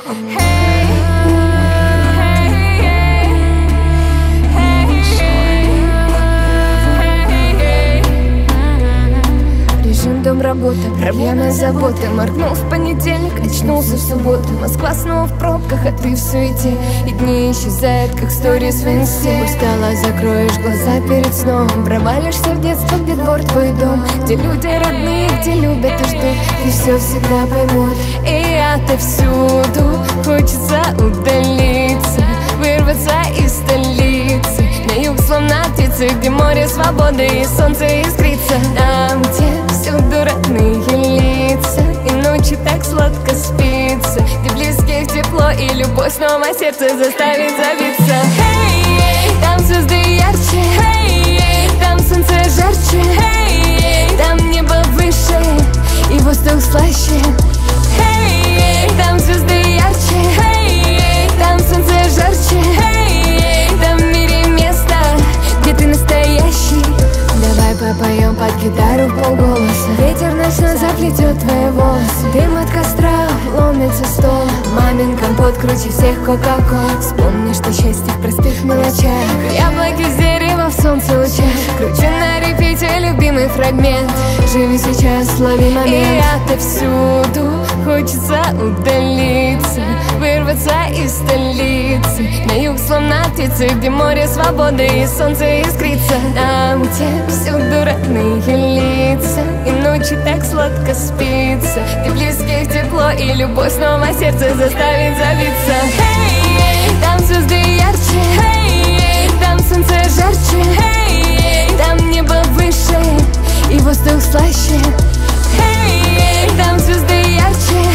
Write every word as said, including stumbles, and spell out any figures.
Дом, работа, проблемы, заботы. Моргнул в понедельник, очнулся в субботу. Москва снова в пробках, а ты в суете. И дни исчезают, как сторис в инсте. Устала, закроешь глаза перед сном. Провалишься в детство, где двор твой дом, где люди родные, где любят и ждут, и все всегда поймут. И отовсюду хочется удалиться, вырваться из столицы на юг, словно птицы, где море свободы и солнце искрится. Там, где всюду родные лица, и ночи так сладко спится, где близких тепло и любовь снова сердце заставит забиться. Hey, там звезды ярче, hey, там солнце жарче, hey, там небо выше и воздух слаще. Hey, там звезды ярче, hey, там солнце жарче, hey, там в мире место, где ты настоящий. Давай попоем под гитару в полголоса. Ветер ночной заплетет твои волосы. Дым от костра ломится стол. Мамин компот круче всех кока-кол. Вспомни, что счастье в простых мелочах. Яблоки с дерева в солнце лучах. Кручу на репите любимый фрагмент. Живи сейчас, лови момент. И отовсюду хочется удалиться, вырваться из столицы на юг, словно птицы, где море свободы и солнце искрится. Там, где всюду родные лица, и ночи так сладко спится, где близких тепло и любовь снова сердце заставит забиться. Hey, там звезды ярче, hey, там солнце жарче, hey, там небо выше и воздух слаще. Hey, там звезды ярче,